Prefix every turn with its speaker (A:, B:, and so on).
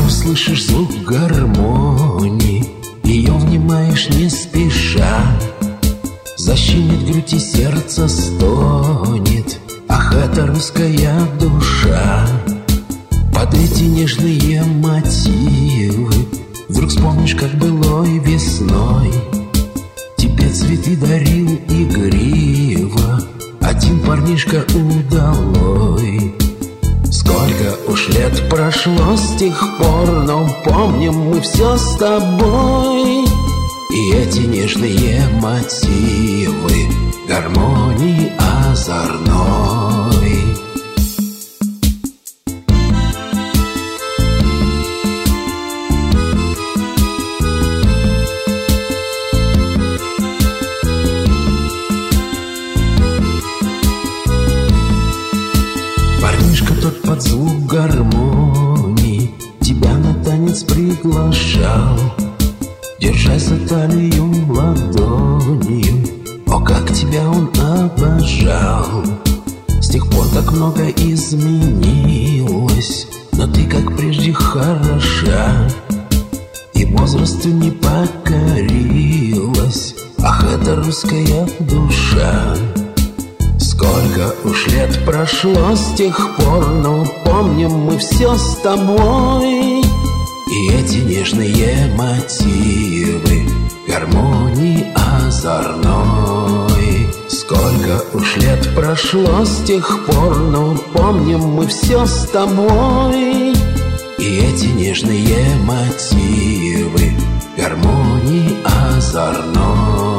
A: слышишь звук гармонии, ее внимаешь не спеша. Защемит грудь и сердце стонет, ах, это русская душа. Под эти нежные мотивы вдруг вспомнишь, как былой весной тебе цветы дарил игриво один парнишка удалой. Сколько уж лет прошло с тех пор, но помним мы все с тобой. И эти нежные мотивы гармонии озорной. Парнишка тот под звук гармонии тебя на танец приглашал, держась за талию ладонью. О, как тебя он обожал! С тех пор так много изменилось, но ты, как прежде, хороша, и возрасту не покорилась. Ах, это русская душа! Сколько уж лет прошло с тех пор, но помним мы все с тобой. И эти нежные мотивы гармонии озорной. Сколько уж лет прошло с тех пор, но помним мы все с тобой. И эти нежные мотивы гармонии озорной.